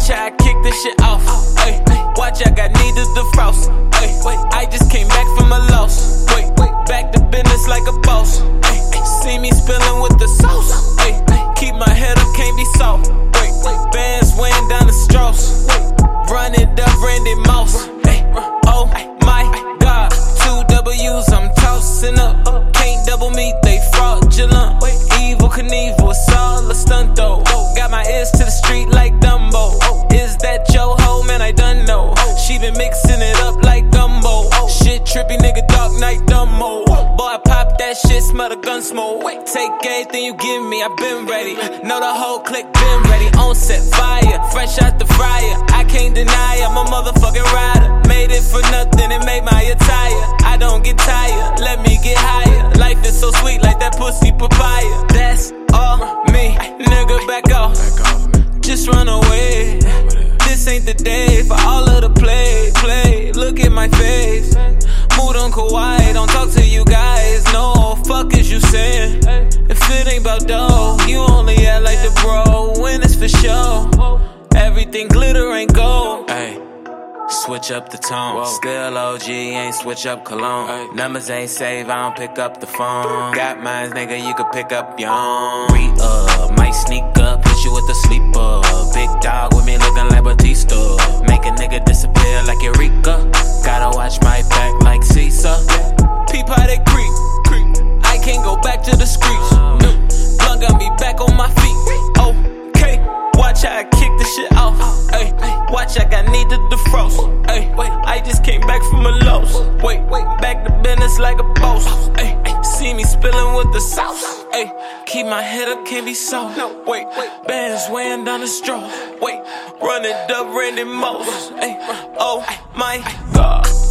watch how I kick this shit off. Ay, watch I got needed to frost. Ay, I just came back from a loss. Back to business like a boss. Ay, see me spilling with the sauce. Ay, keep my head up, can't be soft. Bands weighing down the straws. Run it up, Randy Moss. Ay, oh my God, 2 W's I'm tossing up. Can't double me, they fraudulent. Evil Knievel, it's all a stunt though. Got my ears to the street like Dumbo. Is that your hoe? Man, I done know. She been mixing it up like gumbo. Shit trippy, nigga, Dark Knight Dumbo. Boy, I pop that shit, smell the gun smoke. Take anything you give me, I been ready. Know the whole clique been ready. On set fire, fresh out the fryer. I can't deny I'm a motherfucking rider. Made it for nothing and made my attire. I don't get tired, let me get higher. Life is so sweet like that pussy papaya. That's all me, nigga, back off. Just run away. This ain't the day for all of the play. Look at my face. Mood on Kauai, don't talk to you guys. No, fuck is you saying? If it ain't about dough, you only act like the bro. When it's for show, everything glitter ain't gold. Ay, switch up the tone. Still OG, ain't switch up cologne. Numbers ain't save, I don't pick up the phone. Got mines, nigga, you could pick up your own. Might sneak up, hit you with a sleeper. Big dog with me looking like Batista. Make a nigga disappear like Eureka. Gotta watch my back like Caesar. Peep how they creep. I can't go back to the streets. Blunt got me back on my feet. Okay, watch how I kick this shit off. Ay, watch I got needed to frost. Ay, I just came back from a loss. Back to business like a boss. Ay, see me spilling with the sauce. Ay, keep my head up, can't be soft. Bands weighing down the straw. Run it up, Randy Moss. Ay, oh my God.